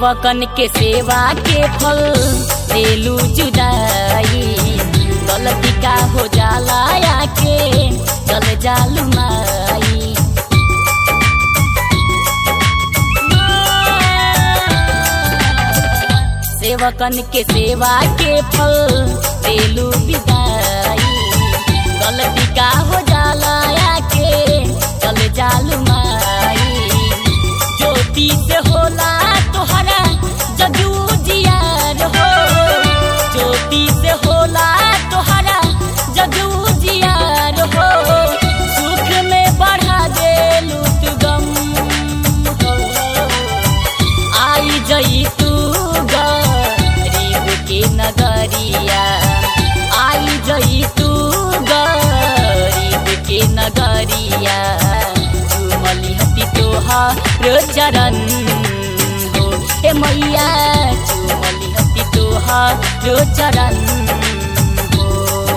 सेवकन के सेवा के फल देलू जुदाई, गलती का हो जाला आके चल जालू माई। सेवकन के सेवा के फल देलू विदाई, गलती का हो जाला आके चल जालू माई। ज्योति से होला तोहरा जदू जियार हो, ज्योति से होला तोहरा जदू जियार हो, सुख में बढ़ा देलू तू गम हो। आई जई तू गरीब के नगरिया, आई जई तू गरीब के नगरिया, चुमली हती तोहार चरण हो। हे मैया चुमली हती तोहार चरण हो।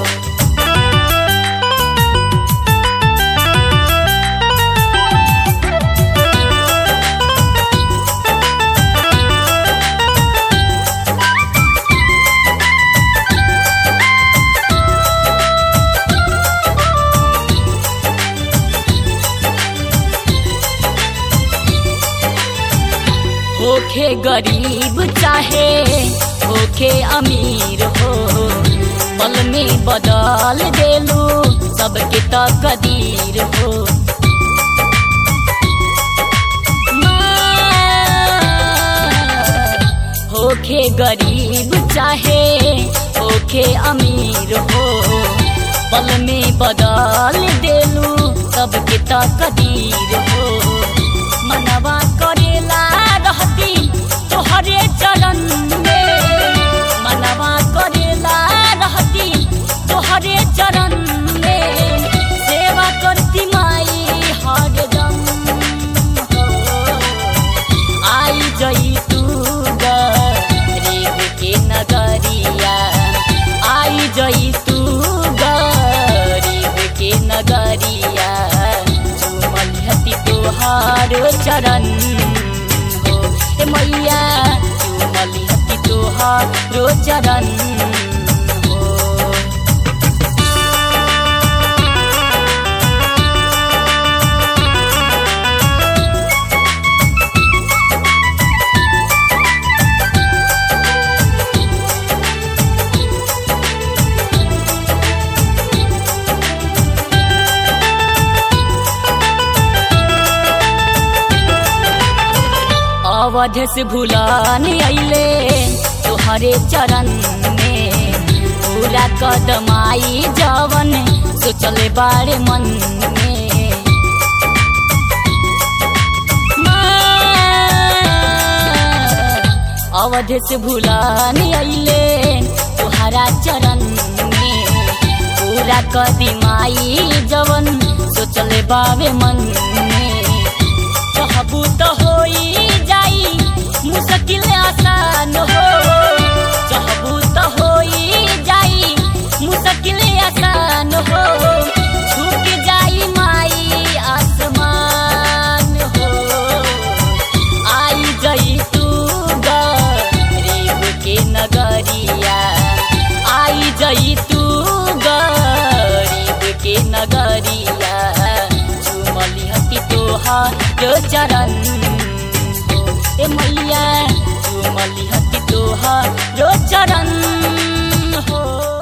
होखे गरीब चाहे होखे अमीर हो, पल में बदल देलू सबके तकदीर हो। होखे गरीब चाहे होखे अमीर हो, पल में बदल देलू सबके तकदीर हो। मनवा करेला रहती तोहरे चरण में, मनवा करेला रहती तोहरे चरण में, सेवा करती माई हरदम हो। आई जई तू गरीब के नगरिया, आई जई तू गरीब के नगरिया, चुमली हती तोहार चरण हो। हे मैया चुमली हती तोहार चरण हो। अवध से भूलन अइले तोहरे चरण में, पूरा कदमाई जवन सोचले बारे मन में। अवध से भूलन अइले तोहरा चरण में, पूरा कदमाई जवन सोचले बारे मन में। कहबू तो होई जाई मुश्किल आसान हो, चाहबू तो होई जाई मुश्किल आसान हो। छूट जाई माई आसमान हो, आई जई तू गरीब के नगरिया, आई जई तू गरीब के नगरिया, चुमली हती तोहार चरण हो। ए मैया चुमली हती तोहार चरण हो।